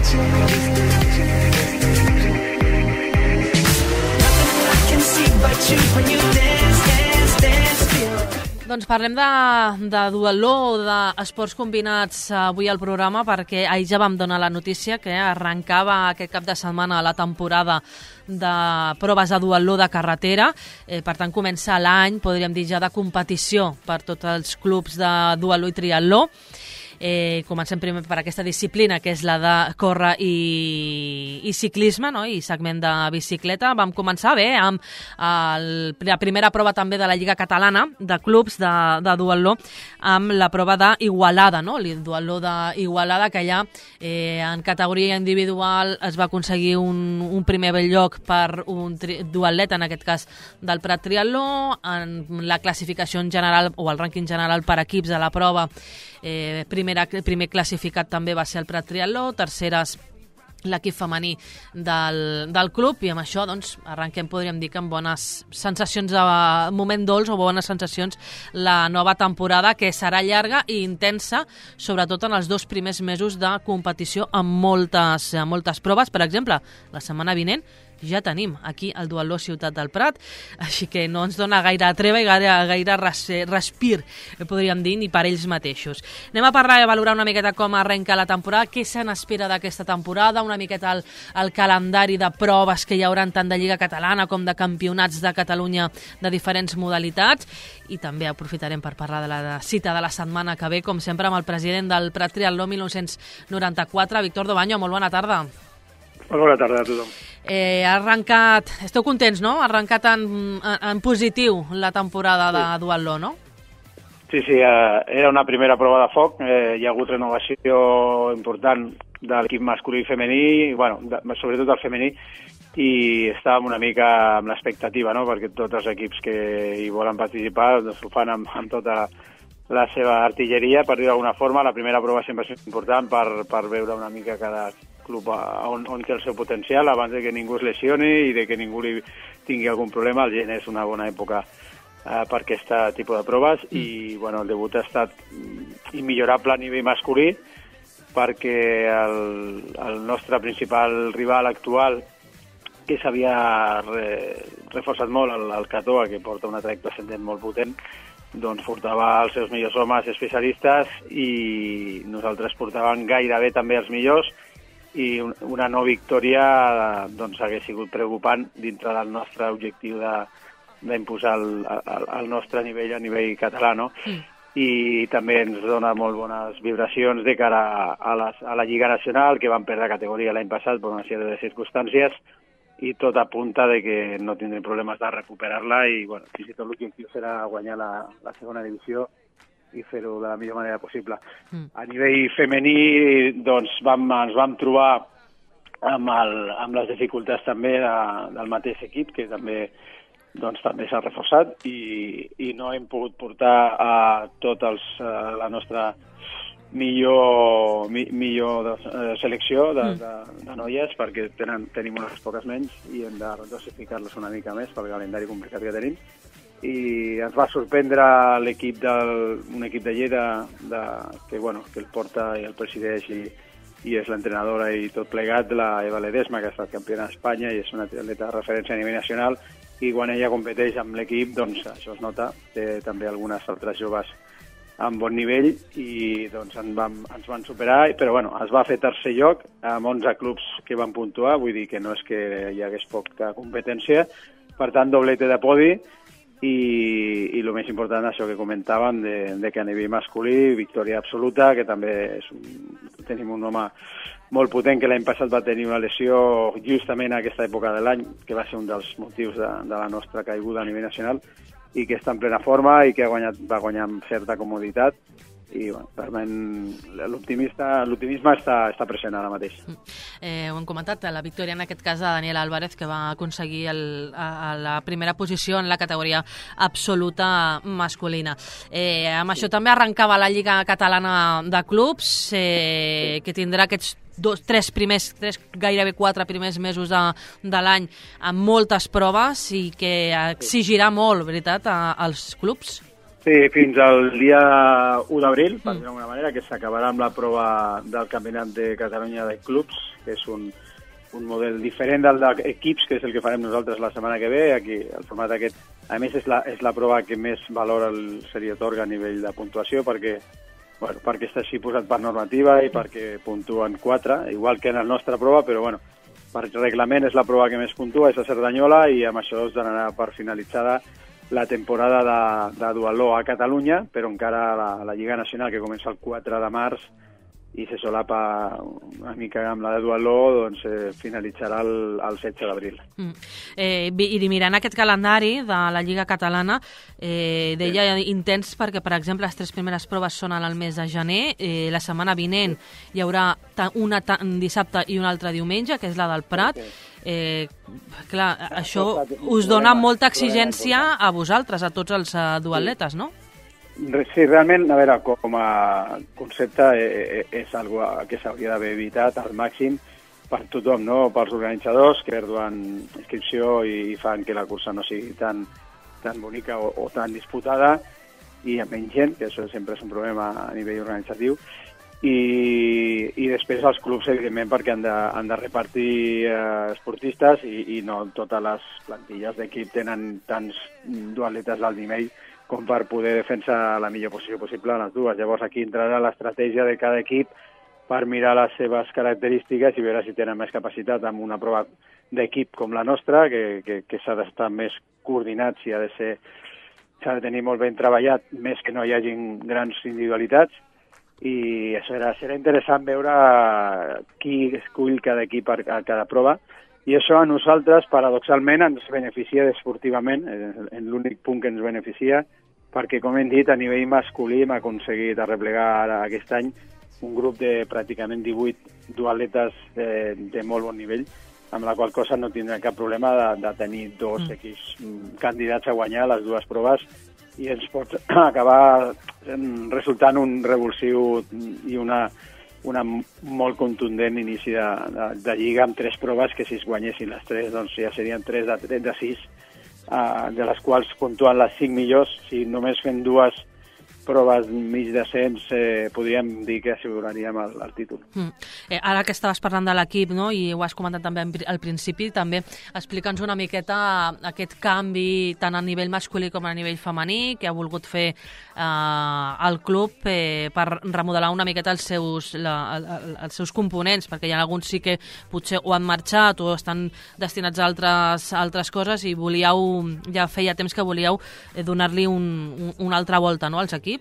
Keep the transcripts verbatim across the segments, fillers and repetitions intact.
Doncs parlem de, de duatló o d'esports combinats avui al programa, perquè ahir ja vam donar la notícia que arrencava aquest cap de setmana la temporada de proves de duatló de carretera. Eh, per tant, comença l'any, podríem dir ja, de competició per tots els clubs de duatló i triatló. Eh, comencem primer per aquesta disciplina, que és la de córrer i, i ciclisme, no? I segment de bicicleta. Vam començar bé amb el, la primera prova també de la Lliga Catalana de clubs de, de duatló, amb la prova d'Igualada, no? El duatló d'Igualada, que allà eh, en categoria individual es va aconseguir un, un primer bell lloc per un tri, duatleta, en aquest cas del Prat Triatló. En la classificació en general, o el rànquing general per equips de la prova, Eh, primera, primer classificat també va ser el Prat Triatló, terceres l'equip femení del, del club, i amb això doncs, arrenquem, podríem dir, que amb bones sensacions de moment dolç o bones sensacions la nova temporada, que serà llarga i intensa, sobretot en els dos primers mesos de competició amb moltes, amb moltes proves. Per exemple, la setmana vinent ja tenim aquí el duatló Ciutat del Prat, així que no ens dona gaire treva i gaire, gaire res, respir, podríem dir, ni per ells mateixos. Anem a parlar i a valorar una miqueta com arrenca la temporada, què se n'espera d'aquesta temporada, una miqueta el, el calendari de proves que hi haurà tant de Lliga Catalana com de campionats de Catalunya de diferents modalitats, i també aprofitarem per parlar de la cita de la setmana que ve, com sempre, amb el president del Prat Triatló mil nou-cents noranta-quatre, Víctor Dobaño. Molt bona tarda. Molt bona tarda a tothom. Eh, ha arrencat, esteu contents, no? Ha arrencat en, en, en positiu la temporada de sí. duatló, no? Sí, sí, eh, era una primera prova de foc. Eh, hi ha hagut renovació important de l'equip masculí i femení, bueno, de, sobretot el femení, i estàvem una mica amb l'expectativa, no?, perquè tots els equips que hi volen participar doncs, ho fan amb, amb tota la seva artilleria, per dir d'alguna forma. La primera prova sempre és important per, per veure una mica cada club on, on té el seu potencial abans de que ningú es lesioni i de que ningú li tingui algun problema. El gener és una bona època eh, per aquest tipus de proves mm. i bueno, el debut ha estat immillorable a nivell masculí, perquè el, el nostre principal rival actual, que s'havia re, reforçat molt, el, el Catoa, que porta una trajectòria ascendent molt potent, doncs portava els seus millors homes especialistes i nosaltres portàvem gairebé també els millors, i una no victòria doncs hagués sigut preocupant dintre del nostre objectiu de d'imposar el, el, el nostre nivell a nivell català, no? Mm. I també ens dona molt bones vibracions de cara a, les, a la Lliga Nacional, que van perdre categoria l'any passat per una sèrie de circumstàncies, i tot apunta de que no tindrem problemes de recuperar-la, i bueno, fins i tot l'objectiu serà guanyar la, la segona divisió i fer-ho de la millor manera possible. Mm. A nivell femení, doncs, vam, ens vam trobar amb, el, amb les dificultats també de, del mateix equip, que també doncs, també s'ha reforçat, i, i no hem pogut portar a tot els, a la nostra millor, mi, millor de, eh, selecció de, mm. de, de noies, perquè tenen, tenim unes poques menys i hem de dosificar-les una mica més pel calendari complicat que tenim. I ens va sorprendre l'equip del, un equip de Lleida de, que, bueno, que el porta i el presideix i, i és l'entrenadora i tot plegat, la Eva Ledesma, que ha estat campiona d'Espanya i és una atleta de referència a nivell nacional, i quan ella competeix amb l'equip, doncs això es nota. Té també algunes altres joves amb bon nivell i doncs en vam, ens van superar, però bueno, es va fer tercer lloc amb onze clubs que van puntuar, vull dir que no és que hi hagués poca competència, per tant doblete de podi. I, i el més important, això que comentàvem, de, de que a nivell masculí, victòria absoluta, que també és un, tenim un home molt potent que l'any passat va tenir una lesió justament a aquesta època de l'any, que va ser un dels motius de, de la nostra caiguda a nivell nacional, i que està en plena forma i que ha guanyat, va guanyar amb certa comoditat. I bueno, l'optimisme està, està present ara mateix. Eh, ho hem comentat, la victòria en aquest cas de Daniel Álvarez, que va aconseguir el, a, a la primera posició en la categoria absoluta masculina. Eh, amb això també arrencava la Lliga Catalana de Clubs, eh, que tindrà aquests dos, tres primers, tres, gairebé quatre primers mesos de, de l'any amb moltes proves i que exigirà molt, veritat, a, als clubs? Sí, fins al dia u d'abril, per dir d'alguna manera, que s'acabarà amb la prova del Campionat de Catalunya de Clubs, que és un, un model diferent del d'equips, que és el que farem nosaltres la setmana que ve. Aquí, el format aquest, a més, és la, és la prova que més valor se li atorga a nivell de puntuació, perquè, bueno, perquè està així posat per normativa i perquè puntuen quatre, igual que en la nostra prova, però bueno, per reglament és la prova que més puntua, és a Cerdanyola, i amb això es donarà per finalitzada la temporada de, de duatló a Catalunya, però encara la, la Lliga Nacional, que comença el quatre de març i se solapa una mica amb la de duatló, doncs eh, finalitzarà el, el setze d'abril. Mm. Eh, I mirant aquest calendari de la Lliga Catalana, eh, deia sí. intens perquè, per exemple, les tres primeres proves són en el mes de gener, eh, la setmana vinent hi haurà una dissabte i una altra diumenge, que és la del Prat. Sí. Eh, clar, això us dona molta exigència a vosaltres, a tots els duatletes, no? Sí, realment, a veure, com a concepte eh, és algo que s'hauria d'haver evitat al màxim per tothom, no? Pels organitzadors que perduen inscripció i fan que la cursa no sigui tan, tan bonica o, o tan disputada, i amb menys gent, que això sempre és un problema a nivell organitzatiu. I, i després els clubs, evidentment, perquè han de, han de repartir eh, esportistes i, i no totes les plantilles d'equip tenen tants duatletes d'alt nivell com per poder defensar la millor posició possible en les dues. Llavors aquí entrarà l'estratègia de cada equip per mirar les seves característiques i veure si tenen més capacitat amb una prova d'equip com la nostra, que, que, que s'ha d'estar més coordinat, si ha de ser, s'ha de tenir molt ben treballat, més que no hi hagin grans individualitats. I això era, serà interessant veure qui escull cada equip a cada prova, i això a nosaltres, paradoxalment, ens beneficia esportivament, en l'únic punt que ens beneficia, perquè, com hem dit, a nivell masculí hem aconseguit arreplegar aquest any un grup de pràcticament divuit duatletes de, de molt bon nivell, amb la qual cosa no tindrà cap problema de, de tenir dos mm. equips candidats a guanyar les dues proves, i ens pot acabar resultant un revulsiu i una, una molt contundent inici de, de, de lliga amb tres proves que, si es guanyessin les tres, doncs ja serien tres de, de sis, uh, de les quals puntuen les cinc millors. Si només fem dues proves mig decents, eh, podríem dir que asseguraríem el, el títol. Mm. Eh, ara que estaves parlant de l'equip, no?, i ho has comentat també al principi, també explica'ns una miqueta aquest canvi tant a nivell masculí com a nivell femení que ha volgut fer eh, el club eh, per remodelar una miqueta els seus, la, els seus components, perquè hi ha alguns sí que potser ho han marxat o estan destinats a altres, a altres coses, i volíeu, ja feia temps que volíeu eh, donar-li un, un, una altra volta, no?, als equips.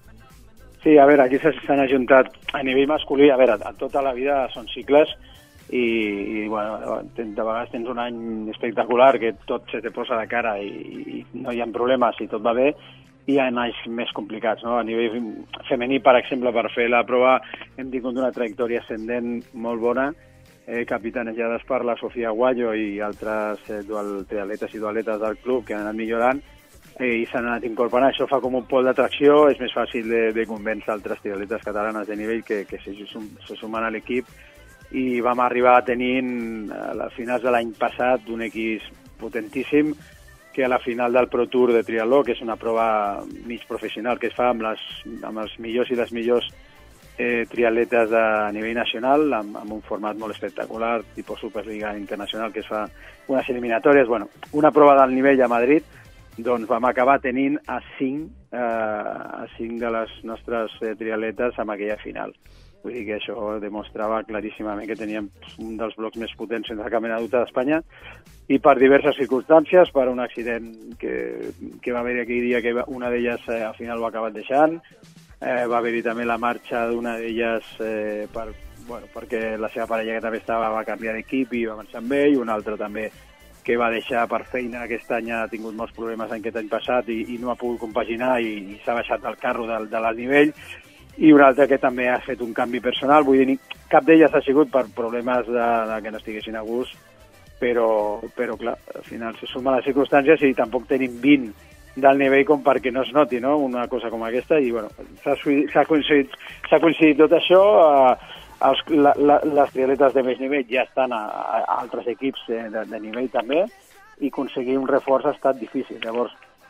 Sí, a veure, aquí s'han ajuntat a nivell masculí, a veure, a tota la vida són cicles i, i bueno, de vegades tens un any espectacular que tot se te posa de cara i, i no hi ha problemes i tot va bé, i hi ha anys més complicats, no? A nivell femení, per exemple, per fer la prova hem tingut una trajectòria ascendent molt bona, eh, capitanejades per la Sofia Guallo i altres eh, dual, triatletes i duatletes del club que han anat millorant, i s'han anat incorporant. Això fa com un pol d'atracció, és més fàcil de, de convèncer altres triatletes catalanes de nivell que, que se, se sumen a l'equip, i vam arribar tenint a finals de l'any passat un equip potentíssim, que a la final del Pro Tour de triatló, que és una prova mig professional que es fa amb, les, amb els millors i les millors eh, triatletes a nivell nacional, amb, amb un format molt espectacular, tipus Superliga Internacional, que es fa unes eliminatòries, bueno, una prova d'alt nivell a Madrid. Doncs vam acabar tenint a cinc, eh, a cinc de les nostres eh, triatletes amb aquella final. Vull dir que això demostrava claríssimament que teníem un dels blocs més potents entre el Campionat d'Espanya, i per diverses circumstàncies, per un accident que, que va haver aquell dia, que una d'elles eh, al final ho ha acabat deixant, eh, va haver-hi també la marxa d'una d'elles eh, per, bueno, perquè la seva parella, que també estava, va canviar d'equip i va marxar amb ell, una altra també que va deixar per feina aquest any, ha tingut molts problemes aquest any passat i, i no ha pogut compaginar i, i s'ha baixat del carro del, de l'alt nivell, i una altra que també ha fet un canvi personal. Vull dir, cap d'elles ha sigut per problemes de, de que no estiguessin a gust, però, però clar, al final se sumen les circumstàncies i tampoc tenim vint del nivell com perquè no es noti, no?, una cosa com aquesta, i bueno, s'ha coincidit, s'ha coincidit tot això. Eh, Els, la, la, les triatletes de més nivell ja estan a, a altres equips de, de nivell també, i aconseguir un reforç ha estat difícil. Llavors,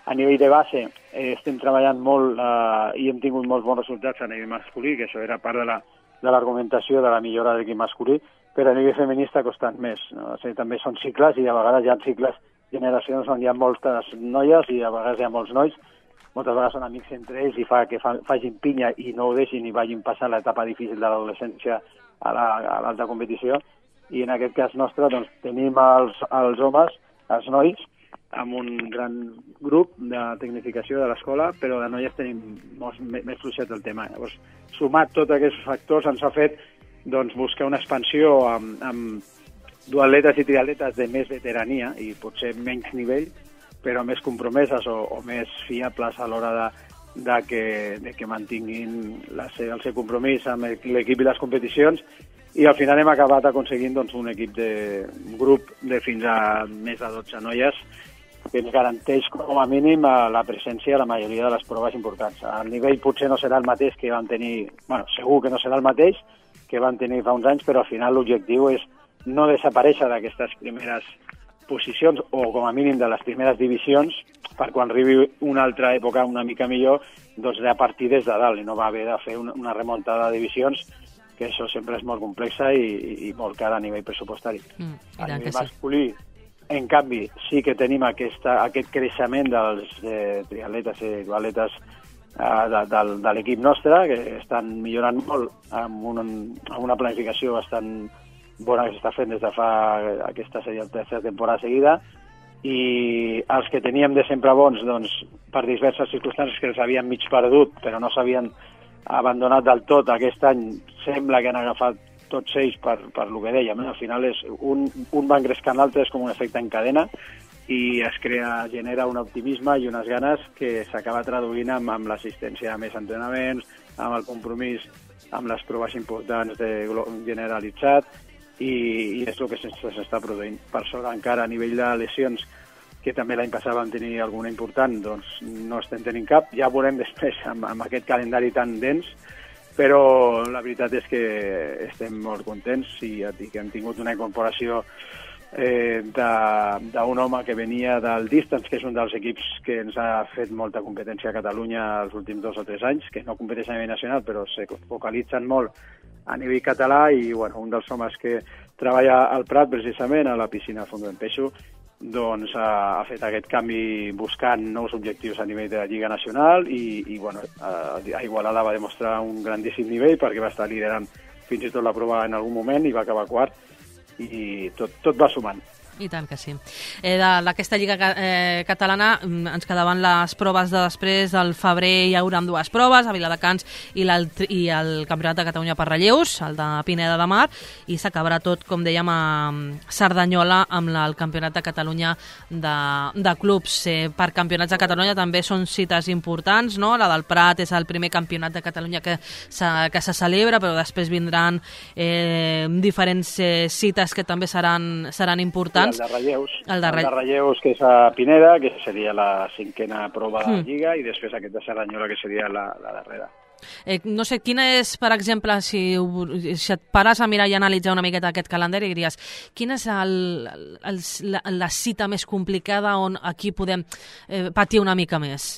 A nivell de base eh, estem treballant molt eh, i hem tingut molts bons resultats a nivell masculí, que això era part de la, de l'argumentació de la millora de l'equip masculí, però a nivell femení està costant més. No? O sigui, també són cicles i a vegades hi ha cicles generacions on hi ha moltes noies i a vegades hi ha molts nois. Moltes vegades són amics entre ells i fa que fa, facin pinya i no ho deixin i vagin passant l'etapa difícil de l'adolescència a l'alta la, competició. I en aquest cas nostre doncs, tenim els, els homes, els nois, amb un gran grup de tecnificació de l'escola, però de noies tenim molt, més fluixet el tema. Llavors, sumat tots aquests factors ens ha fet doncs, buscar una expansió amb, amb duatletes i triatletes de més veterania i potser menys nivell, però més compromeses o, o més fiables a l'hora de, de, que, de que mantinguin la, el seu compromís amb l'equip i les competicions. I al final hem acabat aconseguint doncs, un equip de un grup de fins a més de dotze noies que ens garanteix com a mínim la presència a la majoria de les proves importants. El nivell potser no serà el mateix que van tenir, bueno, segur que no serà el mateix que van tenir fa uns anys, però al final l'objectiu és no desaparèixer d'aquestes primeres posicions o com a mínim de les primeres divisions per quan arribi una altra època una mica millor, doncs de partir des de dalt i no va haver de fer una, una remuntada de divisions, que això sempre és molt complexa i, i molt cara a nivell pressupostari. Mm, a nivell masculí, sí. En canvi, sí que tenim aquesta, aquest creixement dels eh, triatletes i duatletes eh, de, de, de l'equip nostre, que estan millorant molt amb, un, amb una planificació bastant bona que s'està fent des de fa aquesta seria la tercera temporada seguida, i els que teníem de sempre bons, doncs, per diverses circumstàncies que els havien mig perdut, però no s'havien abandonat del tot, aquest any sembla que han agafat tots ells per, per lo que dèiem. Al final és un, un va engrescant l'altre, és com un efecte en cadena i es crea, genera un optimisme i unes ganes que s'acaba traduint amb, amb l'assistència a més entrenaments, amb el compromís amb les proves importants de generalitzat i, i és el que s'està produint. Per sort encara a nivell de lesions, que també l'any passat vam tenir alguna important, doncs no estem tenint cap. Ja veurem després amb, amb aquest calendari tan dens, però la veritat és que estem molt contents i, i que hem tingut una incorporació eh, d'un home que venia del Distance, que és un dels equips que ens ha fet molta competència a Catalunya els últims dos o tres anys, que no competeix a nivell nacional, però se focalitzen molt a nivell català i bueno, un dels homes que treballa al Prat, precisament, a la piscina Fondo en Peixo, doncs ha, ha fet aquest canvi buscant nous objectius a nivell de la Lliga Nacional i, i bueno, a, a Igualada va demostrar un grandíssim nivell perquè va estar liderant fins i tot la prova en algun moment i va acabar quart i tot, tot va sumant. I tant que sí. Eh, D'aquesta Lliga eh, catalana ens quedaven les proves de després del febrer. Hi haurà dues proves, a Viladecans i, i el Campionat de Catalunya per relleus, el de Pineda de Mar, i s'acabarà tot, com dèiem, a Cerdanyola amb la, el Campionat de Catalunya de, de clubs. Eh, per Campionats de Catalunya també són cites importants, no? La del Prat és el primer Campionat de Catalunya que, que se celebra, però després vindran eh, diferents eh, cites que també seran, seran importants. El de relleus, el de, re... el de relleus que és a Pineda, que seria la cinquena prova de la Lliga, mm. i després aquest de Cerdanyola, que seria la, la darrera. Eh, no sé, quina és, per exemple, si, si et pares a mirar i analitzar una miqueta aquest calendari, diries, quina és el, el, la, la cita més complicada on aquí podem eh, patir una mica més?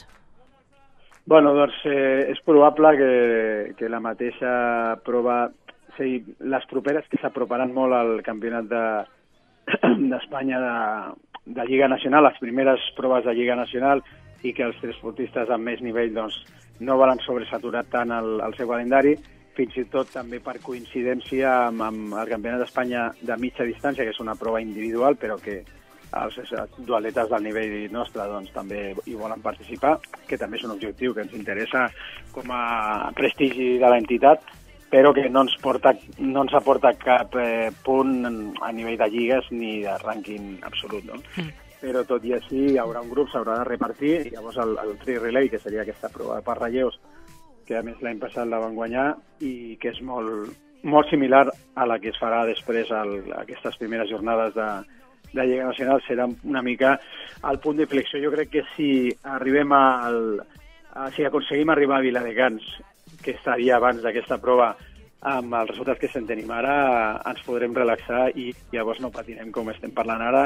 Bueno, doncs eh, és probable que, que la mateixa prova, o sigui, les properes que s'aproparan molt al campionat de d'Espanya de, de Lliga Nacional, les primeres proves de Lliga Nacional i que els tres esportistes amb més nivell doncs, no volen sobresaturar tant el, el seu calendari, fins i tot també per coincidència amb, amb el Campionat d'Espanya de mitja distància, que és una prova individual, però que els duatletes del nivell nostre doncs, també hi volen participar, que també és un objectiu que ens interessa com a prestigi de l'entitat, però que no ens, porta, no ens aporta cap eh, punt a nivell de lligues ni de rànquing absolut, no? Mm. Però tot i així hi haurà un grup, s'haurà de repartir, i llavors el, el Tri Relay, que seria aquesta prova per relleus, que a més l'any passat la van guanyar, i que és molt, molt similar a la que es farà després a aquestes primeres jornades de, de Lliga Nacional, serà una mica el punt d'inflexió. Jo crec que si arribem al, a, si aconseguim arribar a Viladecans, que estaria abans d'aquesta prova, amb els resultats que se'n tenim ara, ens podrem relaxar i llavors no patirem com estem parlant ara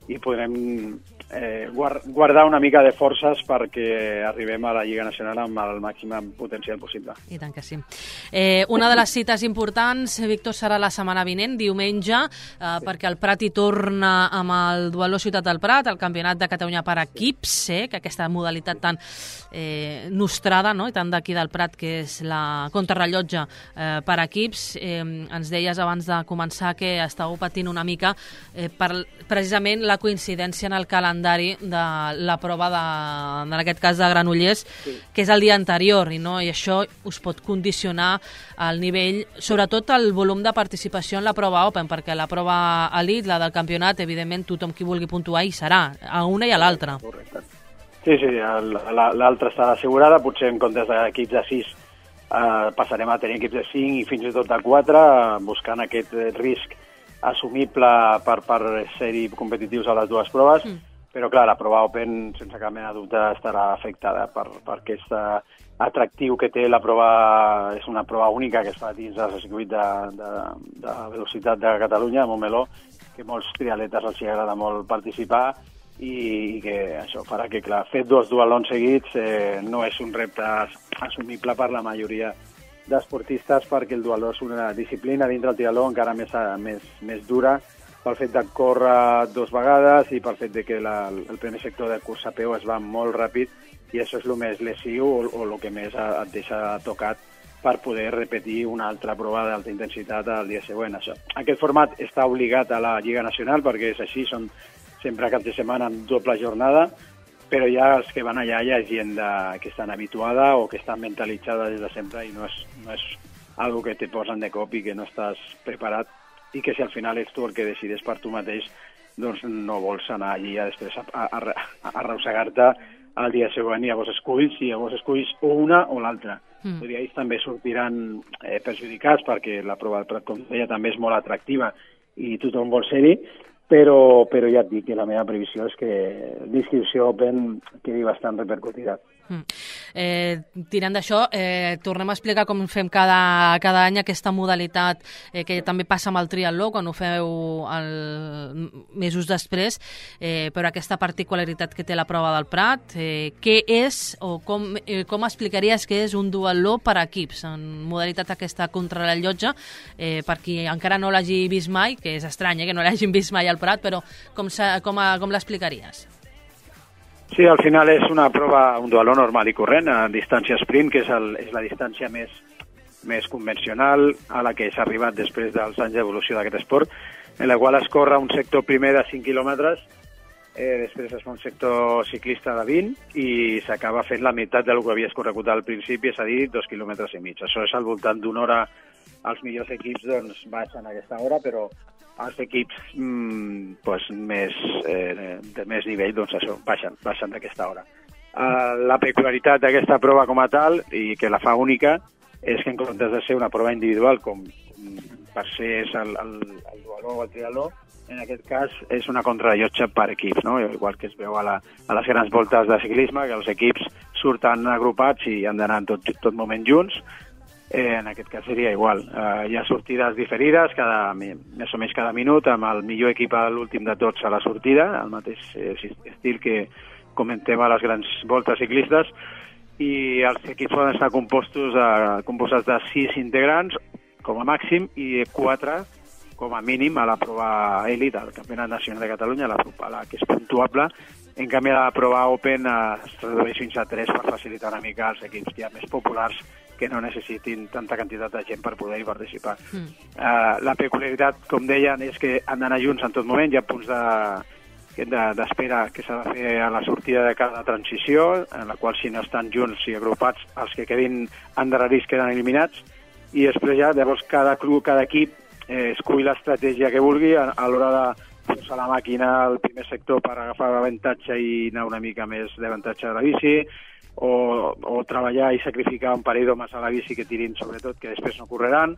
i podrem eh, guardar una mica de forces perquè arribem a la Lliga Nacional amb el màxim potencial possible. I tant que sí. Eh, una de les cites importants, Víctor, serà la setmana vinent, diumenge, eh, sí. perquè el Prat hi torna amb el Dualó Ciutat del Prat, el Campionat de Catalunya per equips, eh, que aquesta modalitat tan eh, nostrada, no?, i tant d'aquí del Prat, que és la contrarrellotge eh, per equips. Eh, ens deies abans de començar que estàveu patint una mica eh, per precisament la coincidència en el calendari de la prova, de, en aquest cas de Granollers, sí. que és el dia anterior, i, no? I això us pot condicionar el nivell, sobretot el volum de participació en la prova Open, perquè la prova Elite, la del campionat, evidentment tothom qui vulgui puntuar hi serà, a una i a l'altra. Correcte. Sí, sí, l'altra està assegurada, potser en comptes d'equips de sis eh, passarem a tenir equips de cinc i fins i tot de quatre, buscant aquest risc assumible per, per ser-hi competitius a les dues proves, mm. però clar, la prova Open sense cap mena de dubte estarà afectada per, per aquest atractiu que té la prova. És una prova única que es fa dins del circuit de, de, de velocitat de Catalunya, a Montmeló, que molts triatletes els agrada molt participar, i que això farà que, clar, fer dos dualons seguits eh, no és un repte assumible per la majoria d'esportistes, perquè el dualó és una disciplina dintre el triatló encara més, més, més dura pel fet de córrer dos vegades i pel fet de que la, el primer sector de curs a peu es va molt ràpid, i això és el més lesiu o, o el que més et deixa tocat per poder repetir una altra prova d'alta intensitat al dia següent. Això. Aquest format està obligat a la Lliga Nacional perquè és així, són sempre cap de setmana amb doble jornada, però ja els que van allà ja és gent de, que estan habituada o que estan mentalitzada des de sempre, i no és, no és algo que te posen de cop i que no estàs preparat, i que si al final ets tu el que decides per tu mateix, doncs no vols anar allí a després a, a, a, a arrossegar-te al dia següent, i llavors esculls, i llavors esculls o una o l'altra. Mm. I ells també sortiran eh, perjudicats, perquè la prova del Prat, com deia, també és molt atractiva i tothom vol ser-hi, però, però ja et dic que la meva previsió és que l'inscripció Open quedi bastant repercutida. Mm. Eh, tirant d'això, eh, tornem a explicar com fem cada, cada any aquesta modalitat eh, que també passa amb el triatló, quan ho feu el, mesos després, eh, però aquesta particularitat que té la prova del Prat, eh, què és o com, eh, com explicaries que és un duatló per equips, en modalitat aquesta contrarrellotge, eh, per qui encara no l'hagi vist mai, que és estrany eh, que no l'hagin vist mai al Prat, però com, com, com l'explicaries? Sí, al final és una prova, un dualó normal i corrent, a distància sprint, que és, el, és la distància més, més convencional a la que s'ha arribat després dels anys d'evolució d'aquest esport, en la qual es corre un sector primer de cinc quilòmetres, eh, després es fa un sector ciclista de vint i s'acaba fent la meitat del que havies corregut al principi, és a dir, dos quilòmetres i mig. Això és al voltant d'una hora. Els millors equips doncs, baixen a aquesta hora, però els equips mmm, pues, més, eh, de més nivell doncs, això, baixen, baixen d'aquesta hora. Uh, la peculiaritat d'aquesta prova com a tal, i que la fa única, és que en comptes de ser una prova individual, com, com per ser és el, el, el dualó o el triatló, en aquest cas és una contrarrellotge per equips, no? Igual que es veu a, la, a les grans voltes de ciclisme, que els equips surten agrupats i han d'anar en tot, tot moment junts. Eh, en aquest cas seria igual. Eh, hi ha sortides diferides, cada, més o menys cada minut, amb el millor equip a l'últim de tots a la sortida, el mateix eh, estil que comentem a les grans voltes ciclistes, i els equips poden estar compostos a, compostos de sis integrants, com a màxim, i quatre com a mínim a la prova Elite, al Campionat Nacional de Catalunya, la, la que és puntuable. En canvi, la prova Open es redueix fins a tres per facilitar una mica als equips ja més populars que no necessitin tanta quantitat de gent per poder-hi participar. Mm. Uh, la peculiaritat, com deien, és que han d'anar junts en tot moment. Hi ha punts d'espera de, que s'ha de fer a la sortida de cada transició, en la qual si no estan junts i agrupats, els que quedin endarrerits queden eliminats, i després ja, llavors, cada club, cada equip eh, escull l'estratègia que vulgui a, a l'hora de posar la màquina al primer sector per agafar l'avantatge i anar una mica més d'avantatge de la bici, o, o treballar i sacrificar un parell d'homes a la bici que tirin sobretot, que després no correran,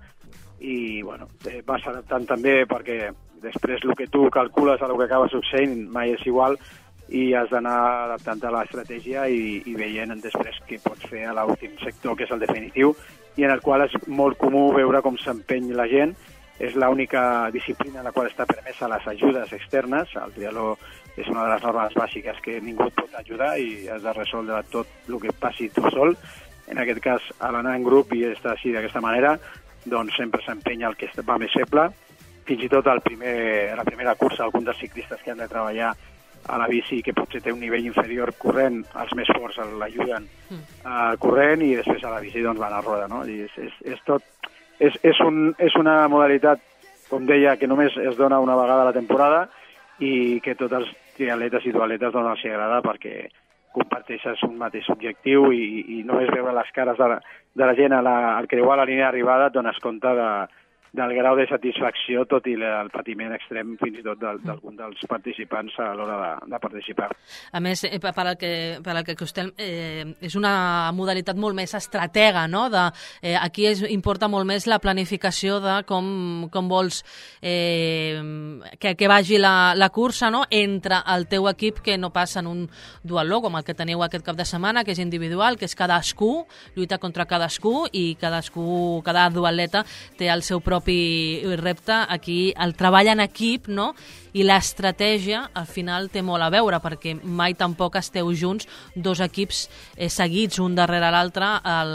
i bueno, eh, vas adaptant també perquè després el que tu calcules a el que acaba succeint mai és igual, i has d'anar adaptant a l'estratègia i, i veient després què pots fer a l'últim sector, que és el definitiu, i en el qual és molt comú veure com s'empeny la gent és l'única disciplina en la qual està permesa les ajudes externes. El triatló és una de les normes bàsiques que ningú et pot ajudar i has de resoldre tot el que passi tu sol. En aquest cas, a l'anar en grup i estar així d'aquesta manera, doncs sempre s'empenya el que va més feble. Fins i tot el primer, a la primera cursa, alguns dels ciclistes que han de treballar a la bici, que potser té un nivell inferior corrent, els més forts l'ajuden uh, corrent, i després a la bici doncs, van a roda, no? I és, és, és, tot, és, és, un, és una modalitat, com deia, que només es dona una vegada a la temporada i que tots els triatletes i duatletes doncs, els agrada perquè comparteixes un mateix objectiu i, i només veure les cares de la, de la gent a la, al creuar la línia d'arribada et dones compte de, del grau de satisfacció, tot i el patiment extrem fins i tot d'algun dels participants a l'hora de, de participar. A més, per al que, per al que costem, eh, és una modalitat molt més estratega, no? De, eh, aquí es, importa molt més la planificació de com, com vols eh, que, que vagi la, la cursa, no? Entre el teu equip, que no passa en un duatló com el que teniu aquest cap de setmana, que és individual, que és cadascú, lluita contra cadascú, i cadascú, cada duatleta té el seu propi repte. Aquí el treball en equip, no? I l'estratègia al final té molt a veure, perquè mai tampoc esteu junts dos equips eh, seguits un darrere l'altre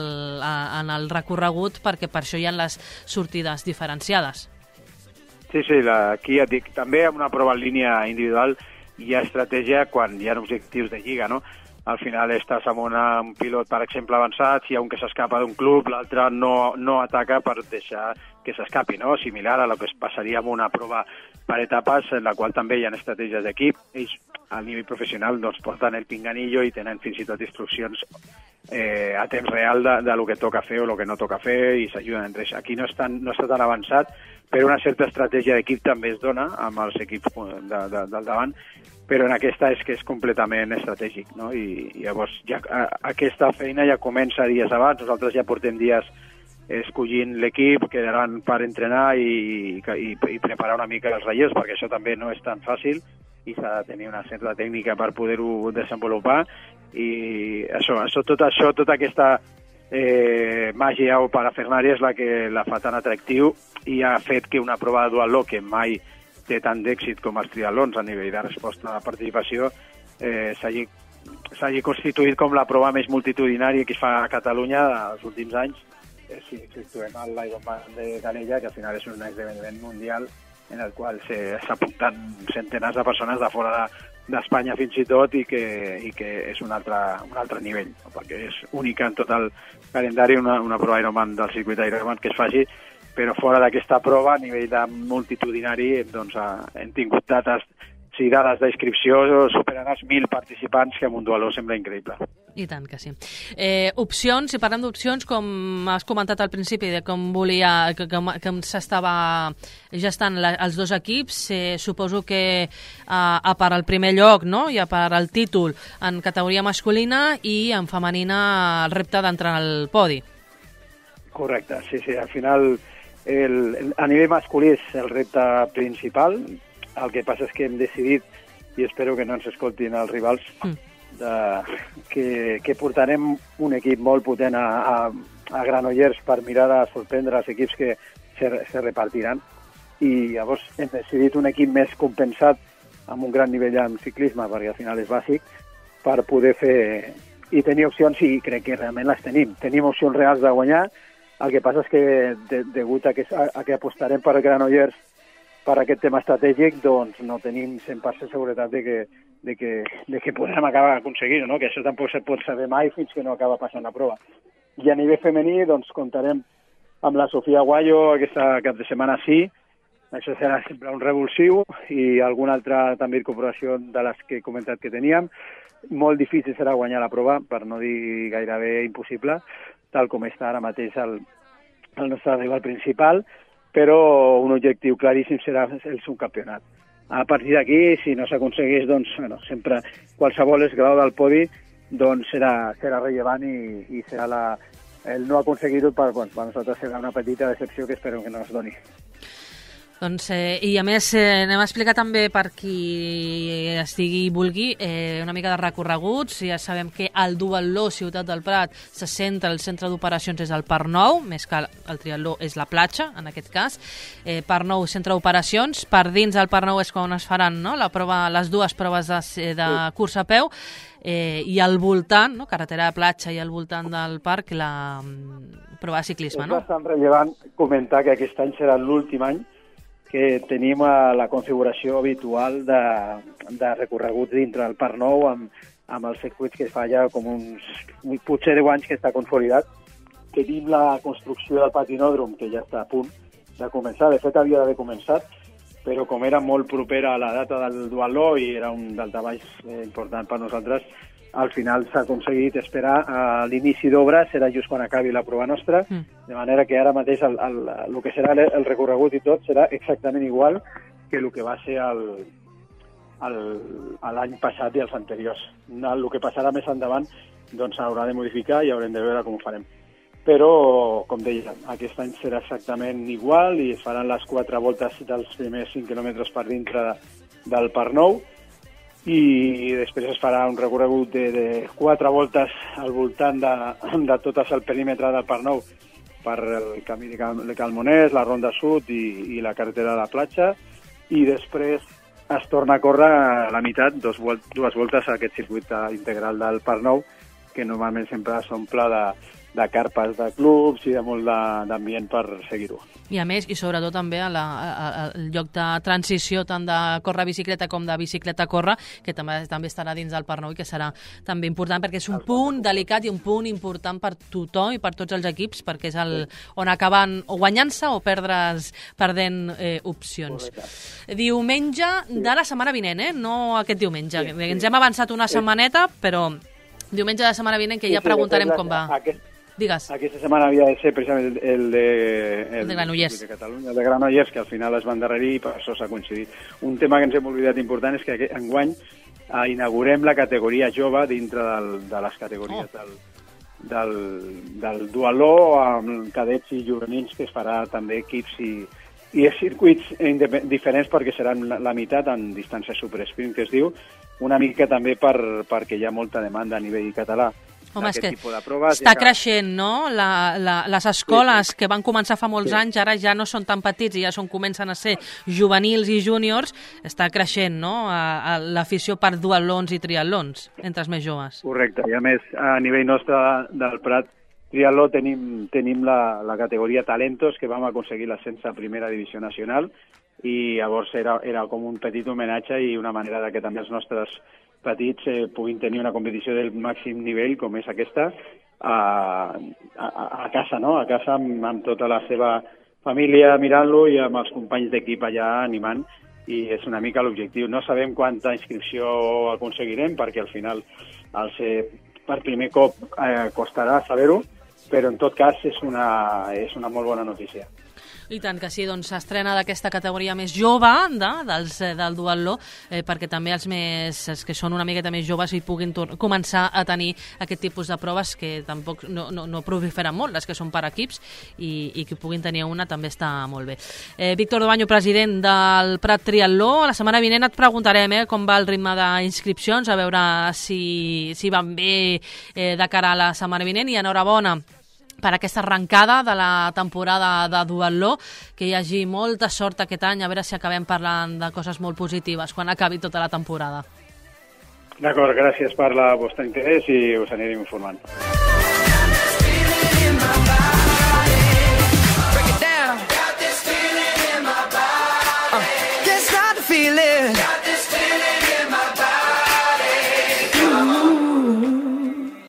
en el recorregut, perquè per això hi ha les sortides diferenciades. Sí, sí, la, aquí et dic, també amb una prova en línia individual hi ha estratègia quan hi ha objectius de lliga, no? Al final estàs amb una, un pilot, per exemple, avançat, si hi ha un que s'escapa d'un club, l'altre no, no ataca per deixar que s'escapi, no? Similar a el que es passaria amb una prova per etapes, en la qual també hi ha estratègies d'equip. Ells, a nivell professional, doncs, porten el pinganillo i tenen fins i tot instruccions eh, a temps real de, de lo que toca fer o lo que no toca fer, i s'ajuden entre ells. Aquí no, estan, no està tan avançat, però una certa estratègia d'equip també es dona amb els equips de, de, del davant, però en aquesta és que és completament estratègic, no? I, i llavors ja, a, aquesta feina ja comença dies abans. Nosaltres ja portem dies escollint l'equip, quedaran per entrenar i, i, i preparar una mica els relleus, perquè això també no és tan fàcil i s'ha de tenir una certa tècnica per poder-ho desenvolupar. I això, això, tot això, tota aquesta eh, màgia o parafernària és la que la fa tan atractiu i ha fet que una prova de duatló que mai té tant d'èxit com els triatlons a nivell de resposta de participació eh, s'hagi constituït com la prova més multitudinària que es fa a Catalunya els últims anys. Eh, si situem l'Ironman de Calella, que al final és un esdeveniment mundial en el qual s'apunten centenars de persones de fora d'Espanya fins i tot, i que, i que és un altre, un altre nivell, no? Perquè és única en tot el calendari una, una prova Ironman del circuit Ironman que es faci, però fora d'aquesta prova, a nivell de multitudinari, doncs, hem tingut dates, sí, dades d'inscripció superant els mil participants, que amb un duatló sembla increïble. I tant que sí. Eh, opcions, si parlem d'opcions, com has comentat al principi, de com volia, que, que, que s'estava gestant la, els dos equips, eh, suposo que a, a part el primer lloc, no?, i a part el títol en categoria masculina, i en femenina el repte d'entrar al podi. Correcte, sí, sí, al final el, el, a nivell masculí és el repte principal. El que passa és que hem decidit, i espero que no ens escoltin els rivals, mm. de, que, que portarem un equip molt potent a, a, a Granollers per mirar de sorprendre els equips que se, se repartiran. I llavors hem decidit un equip més compensat, amb un gran nivell en ciclisme, perquè al final és bàsic, per poder fer i tenir opcions, i crec que realment les tenim. Tenim opcions reals de guanyar. El que passa és que, de, degut a que, a, a que apostarem per Granollers per aquest tema estratègic, doncs no tenim cent per cent seguretat de que, de que, de que podrem acabar aconseguint, no? Que això tampoc se pot saber mai fins que no acaba passant la prova. I a nivell femení, doncs comptarem amb la Sofia Guayo aquesta cap de setmana, sí. Això serà sempre un revulsiu, i alguna altra també incorporació de les que he comentat que teníem. Molt difícil serà guanyar la prova, per no dir gairebé impossible, tal com està ara mateix el, el nostre rival principal, però un objectiu claríssim serà el subcampionat. A partir d'aquí, si no s'aconsegueix, doncs, bueno, sempre qualsevol esgrau del podi doncs serà, serà rellevant, i, i serà la, el no aconseguir-ho per, bueno, per nosaltres serà una petita decepció que espero que no es doni. Doncs, eh, i a més eh, anem a explicar també per qui estigui i vulgui eh, una mica de recorreguts. Ja sabem que el duatló Ciutat del Prat se centra, el centre d'operacions és el Parc Nou, més que el triatló és la platja, en aquest cas. Eh, Parc Nou, centre d'operacions. Per dins del Parc Nou és quan es faran, no?, la prova, les dues proves de, de cursa a peu. Eh, I al voltant, no?, carretera de platja i al voltant del parc, la mm, prova de ciclisme, no? És bastant rellevant comentar que aquest any serà l'últim any que tenim a la configuració habitual de, de recorreguts dintre del Parc Nou amb, amb els circuits que fa ja com uns potser deu anys que està consolidat. Tenim la construcció del patinòdrom que ja està a punt de començar. De fet, havia d'haver començat, però com era molt propera a la data del duatló i era un daltabaix eh, important per nosaltres, al final s'ha aconseguit esperar a l'inici d'obra, serà just quan acabi la prova nostra, mm. de manera que ara mateix el, el, el que serà el recorregut i tot serà exactament igual que el que va ser l'any passat i els anteriors. El que passarà més endavant doncs s'haurà de modificar i haurem de veure com ho farem. Però, com deia, aquest any serà exactament igual i es faran les quatre voltes dels primers cinc quilòmetres per dintre del Parc Nou, i després es farà un recorregut de, de quatre voltes al voltant de, de tot el perímetre del Parc Nou per el camí de Cal, de Calmonès, la Ronda Sud i, i la carretera de la platja, i després es torna a córrer a la meitat, dos, dues voltes a aquest circuit integral del Parc Nou, que normalment sempre s'omple de, de carpes de clubs i de molt d'ambient per seguir-ho. I a més, i sobretot també al lloc de transició tant de córrer bicicleta com de bicicleta córrer, que també també estarà dins del Parc Nou i que serà també important perquè és un punt delicat i un punt important per tothom i per tots els equips, perquè és el on acaben o guanyant-se o perdre's perdent eh, opcions. Correcte. Diumenge de la setmana vinent, eh? No aquest diumenge. Sí, sí. Ens hem avançat una sí. setmaneta, però diumenge de la setmana vinent que ja sí, sí, preguntarem com va. Aquest... Digues. Aquesta setmana havia de ser precisament el de, el, el de Granollers. De Catalunya, el de Granollers, que al final es va endarrerir i per això s'ha coincidit. Un tema que ens hem oblidat important és que enguany eh, inaugurem la categoria jove dintre del, de les categories oh. del, del, del duatló amb cadets i juvenils, que es farà també equips i, i circuits diferents perquè seran la, la meitat en distància supersprint, que es diu, una mica també per, perquè hi ha molta demanda a nivell català. Home, és que proves, està ja creixent, no? La, la, les escoles sí, sí. que van començar fa molts sí. anys, ara ja no són tan petits i ja són, comencen a ser juvenils i júniors, està creixent, no? A, a l'afició per duatlons i triatlons entre els més joves. Correcte, i a més, a nivell nostre del Prat Triatló tenim, tenim la, la categoria Talentos, que vam aconseguir l'ascens a primera divisió nacional, i llavors era, era com un petit homenatge i una manera de que també els nostres petits eh, puguin tenir una competició del màxim nivell, com és aquesta, a, a, a casa, no? A casa amb, amb tota la seva família mirant-lo i amb els companys d'equip allà animant, i és una mica l'objectiu. No sabem quanta inscripció aconseguirem, perquè al final, al ser per primer cop, eh, costarà saber-ho, però en tot cas és una, és una molt bona notícia. I tant que sí, doncs s'estrena d'aquesta categoria més jove de, dels, del duatló, eh, perquè també els, més, els que són una miqueta més joves hi puguin començar a tenir aquest tipus de proves que tampoc no, no, no proliferen molt, les que són per equips, i, i que puguin tenir una també està molt bé. Eh, Víctor Dobaño, president del Prat Triatló, la setmana vinent et preguntarem eh, com va el ritme d'inscripcions, a veure si, si van bé eh, de cara a la setmana vinent, i enhorabona per aquesta arrencada de la temporada de duatló, que hi hagi molta sort aquest any, a veure si acabem parlant de coses molt positives quan acabi tota la temporada. D'acord, gràcies per el vostre interès i us anirem informant. Break it down. Got this feeling in my body. Uh, can't stop the feeling.